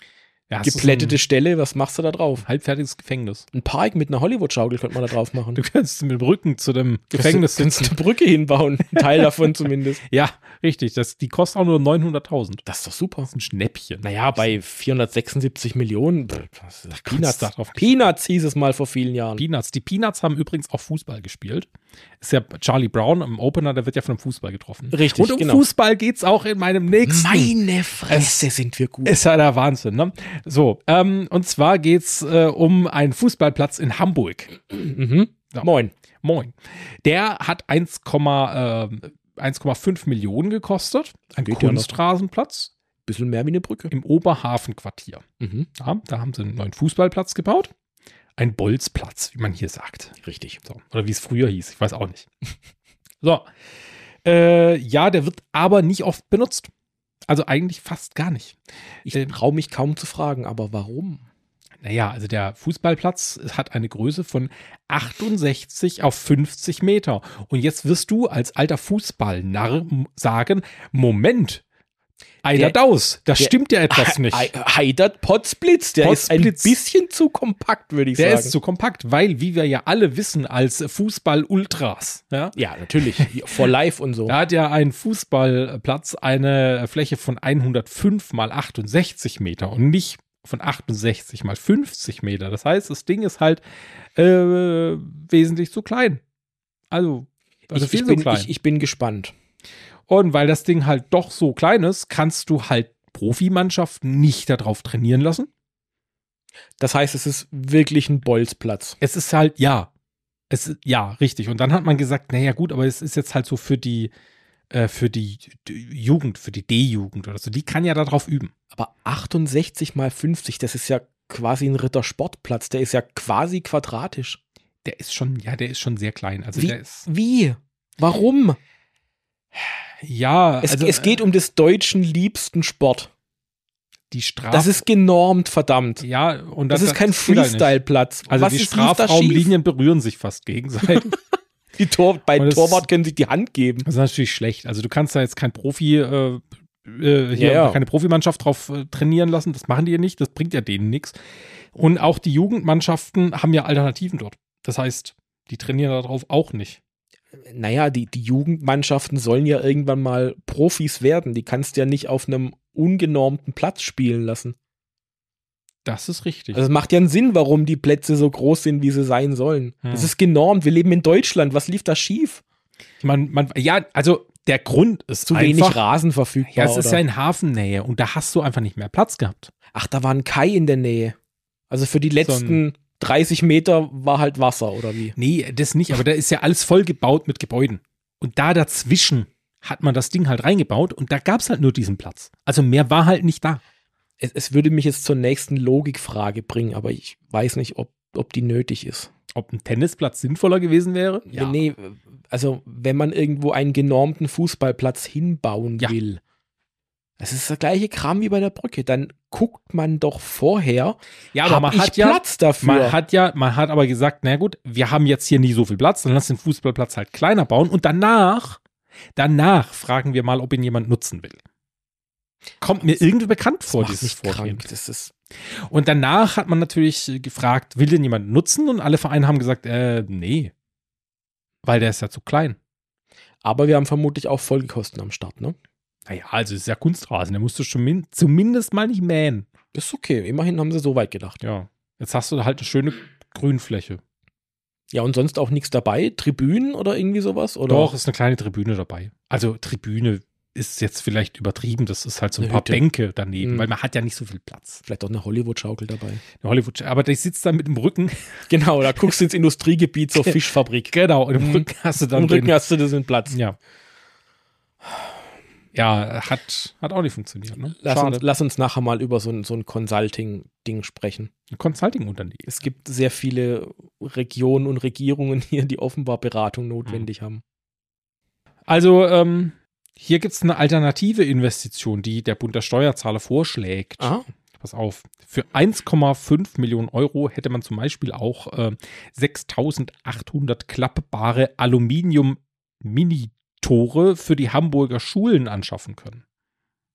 Ja, hast du so Geplättete ein Stelle, was machst du da drauf? halbfertiges Gefängnis. Ein Park mit einer Hollywood-Schaukel könnte man da drauf machen. Du kannst mit dem Rücken zu dem Gefängnis Kannst du sitzen. eine Brücke hinbauen, ein Teil davon zumindest. Ja, richtig. Das, die kostet auch nur neunhunderttausend. Das ist doch super. Das ist ein Schnäppchen. Naja, bei vierhundertsechsundsiebzig Millionen, pff, das ist Peanuts. da drauf- Peanuts hieß es mal vor vielen Jahren. Peanuts. Die Peanuts haben übrigens auch Fußball gespielt. Ist ja Charlie Brown im Opener, der wird ja von dem Fußball getroffen. Richtig, Und um genau. Fußball geht's auch in meinem nächsten. Meine Fresse, sind wir gut. Ist ja der Wahnsinn, ne? So, ähm, und zwar geht's äh, um einen Fußballplatz in Hamburg. Mhm. Ja. Moin. Moin. Der hat eins Komma fünf Millionen gekostet. Ein Geht ja noch. Kunstrasenplatz Bisschen mehr wie eine Brücke. im Oberhafenquartier. Mhm. Ja, da haben sie einen neuen Fußballplatz gebaut. Ein Bolzplatz, wie man hier sagt. Richtig. So. Oder wie es früher hieß, ich weiß auch nicht. So. Äh, ja, der wird aber nicht oft benutzt. Also eigentlich fast gar nicht. Ich Ähm, traue mich kaum zu fragen, aber warum? Naja, also der Fußballplatz hat eine Größe von achtundsechzig auf fünfzig Meter. Und jetzt wirst du als alter Fußballnarr m- sagen, Moment, einer Der- Daus, da der- stimmt ja etwas nicht. He- Heidert Potzblitz, der ist ein Potzblitz. bisschen zu kompakt, würde ich Der sagen. ist zu kompakt, weil, wie wir ja alle wissen, als Fußball-Ultras, ja, ja, natürlich. For Life und so. da hat ja ein Fußballplatz eine Fläche von hundertfünf mal achtundsechzig Meter und nicht von achtundsechzig mal fünfzig Meter. Das heißt, das Ding ist halt äh, wesentlich zu klein. Also, also ich, viel ich, zu bin, klein. ich, ich bin gespannt. Und weil das Ding halt doch so klein ist, kannst du halt Profimannschaften nicht darauf trainieren lassen. Das heißt, es ist wirklich ein Bolzplatz. Es ist halt, ja, es ist, ja, richtig. Und dann hat man gesagt, naja gut, aber es ist jetzt halt so für die, äh, für die, die Jugend, für die D-Jugend oder so, die kann ja darauf üben. Aber achtundsechzig mal fünfzig, das ist ja quasi ein Rittersportplatz. Der ist ja quasi quadratisch. Der ist schon, ja, der ist schon sehr klein. Also Wie? der ist, Wie? Warum? ja, Es, also es geht um des Deutschen liebsten Sport. die Strafe. Das ist genormt, verdammt. ja, und Das, ist kein geht halt nicht. Freestyle-Platz. Also Was die ist, lief da schief? Strafraumlinien berühren sich fast gegenseitig. Die Tor, bei Und das- Torwart können sich die Hand geben. Das ist natürlich schlecht. Also du kannst da jetzt kein Profi, äh, äh, hier Ja, ja. keine Profimannschaft drauf äh, trainieren lassen. Das machen die ja nicht. Das bringt ja denen nichts. Und auch die Jugendmannschaften haben ja Alternativen dort. Das heißt, die trainieren darauf auch nicht. Naja, die, die Jugendmannschaften sollen ja irgendwann mal Profis werden. Die kannst du ja nicht auf einem ungenormten Platz spielen lassen. Das ist richtig. Also es macht ja einen Sinn, warum die Plätze so groß sind, wie sie sein sollen. Hm. Das ist genormt. Wir leben in Deutschland. Was lief da schief? man, man, ja, also der Grund ist Zu einfach, wenig Rasen verfügbar. ja, es ist oder? ja in Hafennähe und da hast du einfach nicht mehr Platz gehabt. Ach, da war ein Kai in der Nähe. Also für die letzten dreißig Meter war halt Wasser, oder wie? Nee, das nicht, aber da ist ja alles voll gebaut mit Gebäuden. Und da dazwischen hat man das Ding halt reingebaut und da gab es halt nur diesen Platz. Also mehr war halt nicht da. Es, es würde mich jetzt zur nächsten Logikfrage bringen, aber ich weiß nicht, ob, ob die nötig ist. Ob ein Tennisplatz sinnvoller gewesen wäre? Nee, also wenn man irgendwo einen genormten Fußballplatz hinbauen Ja. will, das ist der gleiche Kram wie bei der Brücke, dann guckt man doch vorher, Ja, hab ich Platz dafür. Man hat ja, man hat aber gesagt, na gut, wir haben jetzt hier nicht so viel Platz, dann lass den Fußballplatz halt kleiner bauen und danach, danach fragen wir mal, ob ihn jemand nutzen will. Kommt mir irgendwie bekannt vor, macht dieses mich Vorgehen. krank. Das ist, Und danach hat man natürlich äh, gefragt, will den jemand nutzen? Und alle Vereine haben gesagt, äh, nee. Weil der ist ja zu klein. aber wir haben vermutlich auch Folgekosten am Start, ne? Naja, also es ist ja Kunstrasen, der musst du schon min- zumindest mal nicht mähen. Das ist okay, immerhin haben sie so weit gedacht. Ja. Jetzt hast du halt eine schöne Grünfläche. Ja, und sonst auch nichts dabei? Tribünen oder irgendwie sowas? Oder? Doch, ist eine kleine Tribüne dabei. Also Tribüne ist jetzt vielleicht übertrieben, das ist halt so ein Eine paar Hütte. Bänke daneben, Mhm. weil man hat ja nicht so viel Platz. Vielleicht auch eine Hollywood-Schaukel dabei. Eine Hollywood, aber der sitzt dann mit dem Rücken. Genau, da guckst du ins Industriegebiet zur Fischfabrik. Genau, und im Mhm. Rücken hast du dann Im Rücken den, hast du das in Platz. ja. Ja, hat, hat auch nicht funktioniert, ne? Lass Schade. uns, lass uns nachher mal über so ein, so ein Consulting-Ding sprechen. Ein Consulting-Unternehmen. Es gibt sehr viele Regionen und Regierungen hier, die offenbar Beratung notwendig haben. Also, ähm, hier gibt es eine alternative Investition, die der Bund der Steuerzahler vorschlägt. Ah, Pass auf. Für eins Komma fünf Millionen Euro hätte man zum Beispiel auch äh, sechstausendachthundert klappbare Aluminium-Mini-Tore für die Hamburger Schulen anschaffen können.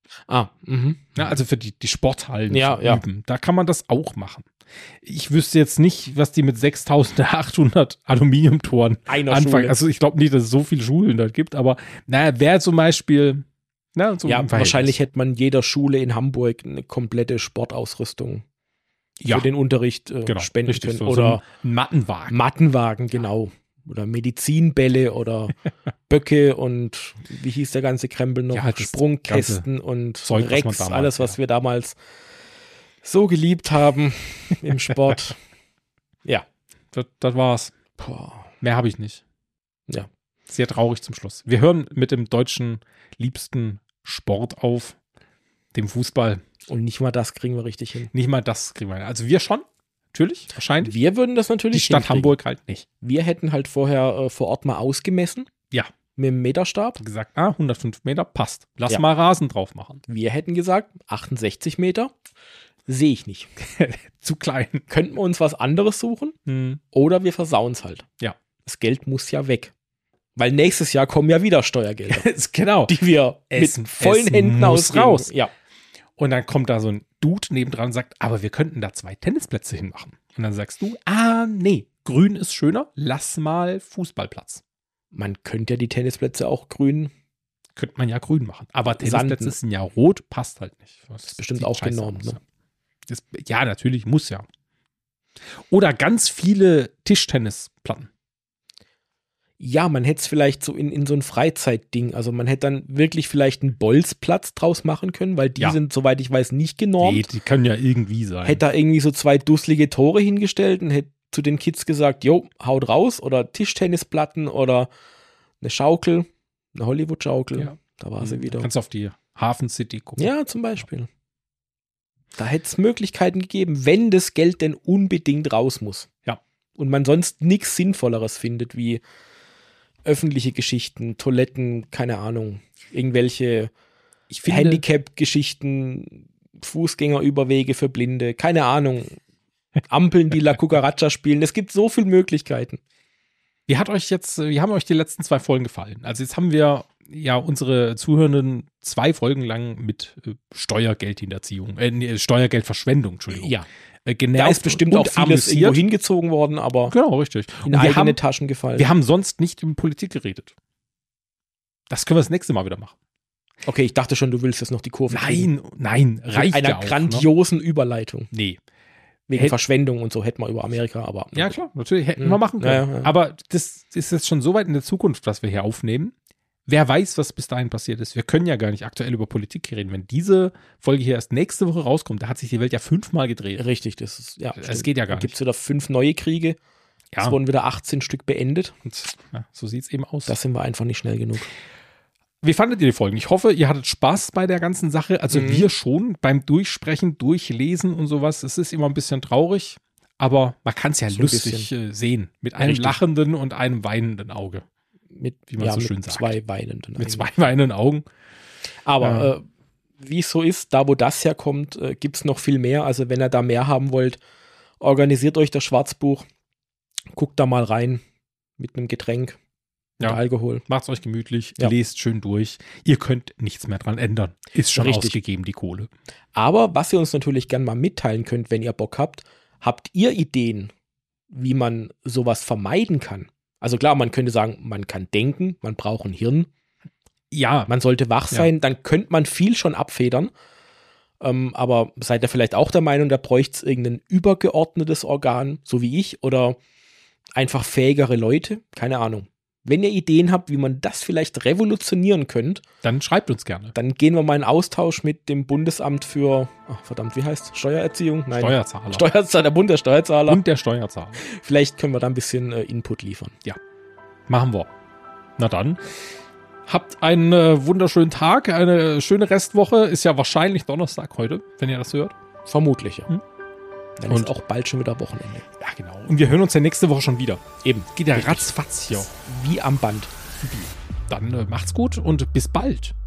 Ah, mhm. Ja, also für die, die Sporthallen Ja, zu ja. üben. Da kann man das auch machen. Ich wüsste jetzt nicht, was die mit sechstausendachthundert Aluminiumtoren Einer anfangen. Schule. Also ich glaube nicht, dass es so viele Schulen da gibt, aber naja, wäre zum Beispiel na, so Ja, im Verhältnis. wahrscheinlich hätte man jeder Schule in Hamburg eine komplette Sportausrüstung ja, für den Unterricht äh, genau, spenden richtig, können. so, Oder so ein Mattenwagen. Mattenwagen, genau. Oder Medizinbälle oder Böcke und wie hieß der ganze Krempel noch? Ja, das Sprungkästen und Zeug, was man Rex, damals, alles, was ja. wir damals so geliebt haben im Sport. Ja. Das, das war's. Boah. Mehr habe ich nicht. Ja. Sehr traurig zum Schluss. Wir hören mit dem deutschen liebsten Sport auf, dem Fußball. Und nicht mal das kriegen wir richtig hin. Nicht mal das kriegen wir. Also wir schon, natürlich, wahrscheinlich. Wir würden das natürlich Die Stadt hinkriegen. Hamburg halt nicht. Wir hätten halt vorher äh, vor Ort mal ausgemessen. Ja. Mit dem Meterstab. Gesagt, ah, hundertfünf Meter, passt. Lass Ja. mal Rasen drauf machen. Wir hätten gesagt, achtundsechzig Meter. Sehe ich nicht. Zu klein. Könnten wir uns was anderes suchen Hm. oder wir versauen es halt. Ja. Das Geld muss ja weg. Weil nächstes Jahr kommen ja wieder Steuergelder, Genau. die wir Es- mit vollen es Händen muss ausgeben. raus. Ja. Und dann kommt da so ein Dude nebendran und sagt, aber wir könnten da zwei Tennisplätze hinmachen. Und dann sagst du, ah, nee, grün ist schöner, lass mal Fußballplatz. Man könnte ja die Tennisplätze auch grün. Könnte man ja grün machen. Aber Sanden. Tennisplätze sind ja rot, passt halt nicht. Das ist bestimmt sieht auch scheiße genormt, aus, ne? Das, ja, natürlich, muss ja. Oder ganz viele Tischtennisplatten. Ja, man hätte es vielleicht so in, in so ein Freizeitding. Also man hätte dann wirklich vielleicht einen Bolzplatz draus machen können, weil die Ja. sind, soweit ich weiß, nicht genormt. Nee, die können ja irgendwie sein. Hätte da irgendwie so zwei dusselige Tore hingestellt und hätte zu den Kids gesagt, jo, haut raus oder Tischtennisplatten oder eine Schaukel, eine Hollywood-Schaukel. Ja. Da war sie wieder. Kannst du auf die Hafen City gucken. Ja, zum Beispiel. Da hätte es Möglichkeiten gegeben, wenn das Geld denn unbedingt raus muss. Ja. Und man sonst nichts Sinnvolleres findet, wie öffentliche Geschichten, Toiletten, keine Ahnung, irgendwelche Ich finde, Handicap-Geschichten, Fußgängerüberwege für Blinde, keine Ahnung. Ampeln, die La Cucaracha spielen. Es gibt so viele Möglichkeiten. wie hat euch jetzt, wie haben euch die letzten zwei Folgen gefallen? Also jetzt haben wir ja unsere Zuhörenden zwei Folgen lang mit äh, Steuergeldhinterziehung, äh, nee, Steuergeldverschwendung, Entschuldigung, Ja, äh, da genervt ist bestimmt und auch vieles irgendwo amüsiert. hingezogen worden, aber Genau, richtig. in Und wir eigene haben, Taschen gefallen. wir haben sonst nicht über Politik geredet. Das können wir das nächste Mal wieder machen. Okay, ich dachte schon, du willst jetzt noch die Kurve kriegen. Nein, nein, Mit reicht einer ja auch. Ne? grandiosen Überleitung. Nee. Wegen Hätt- Verschwendung und so hätten wir über Amerika, aber. Ja, klar, natürlich hätten Mhm. wir machen können. Ja, ja, ja. Aber das ist jetzt schon so weit in der Zukunft, was wir hier aufnehmen. Wer weiß, was bis dahin passiert ist. Wir können ja gar nicht aktuell über Politik reden. Wenn diese Folge hier erst nächste Woche rauskommt, da hat sich die Welt ja fünfmal gedreht. Richtig, das ist, ja. Das geht ja gar Dann gibt es wieder fünf neue Kriege. Es Ja, wurden wieder achtzehn Stück beendet. und, ja so sieht es eben aus. Da sind wir einfach nicht schnell genug. Wie fandet ihr die Folgen? Ich hoffe, ihr hattet Spaß bei der ganzen Sache. Also Mhm. wir schon beim Durchsprechen, Durchlesen und sowas. Es ist immer ein bisschen traurig, aber man kann es ja So ein lustig äh, sehen. Mit einem Richtig. lachenden und einem weinenden Auge. Mit, Wie man ja, so mit schön sagt. zwei weinenden. Mit eigentlich. zwei weinenden Augen. Aber Ja. äh, wie es so ist, da wo das herkommt, äh, gibt es noch viel mehr. Also wenn ihr da mehr haben wollt, organisiert euch das Schwarzbuch. Guckt da mal rein mit einem Getränk Ja. und Alkohol. Macht's euch gemütlich, Ja. lest schön durch. Ihr könnt nichts mehr dran ändern. Ist schon Richtig. ausgegeben, die Kohle. Aber was ihr uns natürlich gern mal mitteilen könnt, wenn ihr Bock habt, habt ihr Ideen, wie man sowas vermeiden kann? Also klar, man könnte sagen, man kann denken, man braucht ein Hirn, Ja, man sollte wach Ja. sein, dann könnte man viel schon abfedern. Ähm, aber seid ihr vielleicht auch der Meinung, da bräuchte es irgendein übergeordnetes Organ, so wie ich, oder einfach fähigere Leute? Keine Ahnung. Wenn ihr Ideen habt, wie man das vielleicht revolutionieren könnt, dann schreibt uns gerne. dann gehen wir mal in Austausch mit dem Bundesamt für, ach, verdammt, wie heißt Steuererziehung? Nein. Steuerzahler. Steuerzahler, der Bund der Steuerzahler. Und der Steuerzahler. Vielleicht können wir da ein bisschen äh, Input liefern. Machen wir. Na dann. Habt einen äh, wunderschönen Tag, eine schöne Restwoche. Ist ja wahrscheinlich Donnerstag heute, wenn ihr das hört. Vermutlich, ja. Hm. Dann Und- ist auch bald schon wieder Wochenende. Ja, genau. Und wir hören uns ja nächste Woche schon wieder. Eben. Geht ja Richtig. ratzfatz hier. Wie am Band. Dann äh, macht's gut und bis bald.